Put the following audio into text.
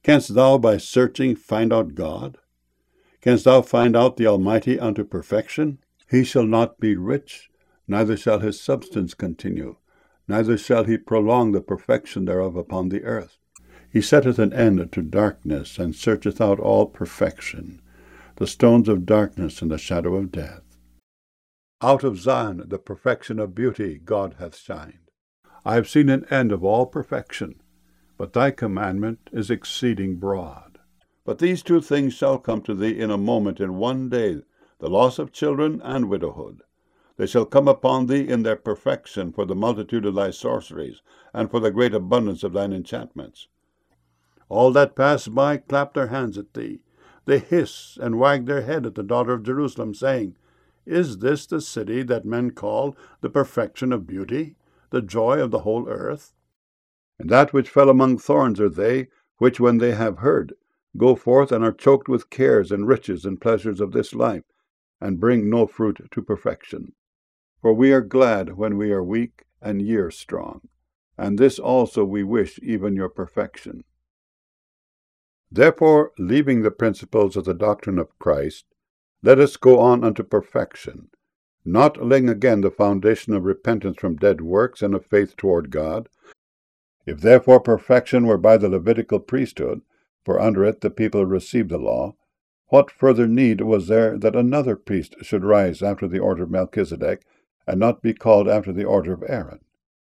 Canst thou by searching find out God? Canst thou find out the Almighty unto perfection? He shall not be rich, neither shall his substance continue, neither shall he prolong the perfection thereof upon the earth. He setteth an end to darkness, and searcheth out all perfection, the stones of darkness and the shadow of death. Out of Zion the perfection of beauty God hath shined. I have seen an end of all perfection, but thy commandment is exceeding broad. But these two things shall come to thee in a moment, in one day, the loss of children and widowhood. They shall come upon thee in their perfection, for the multitude of thy sorceries, and for the great abundance of thine enchantments. All that pass by clap their hands at thee. They hiss and wag their head at the daughter of Jerusalem, saying, Is this the city that men call the perfection of beauty, the joy of the whole earth? And that which fell among thorns are they, which, when they have heard, go forth and are choked with cares and riches and pleasures of this life, and bring no fruit to perfection. For we are glad when we are weak, and ye are strong. And this also we wish, even your perfection. Therefore, leaving the principles of the doctrine of Christ, let us go on unto perfection, not laying again the foundation of repentance from dead works and of faith toward God. If therefore perfection were by the Levitical priesthood, for under it the people received the law, what further need was there that another priest should rise after the order of Melchizedek, and not be called after the order of Aaron?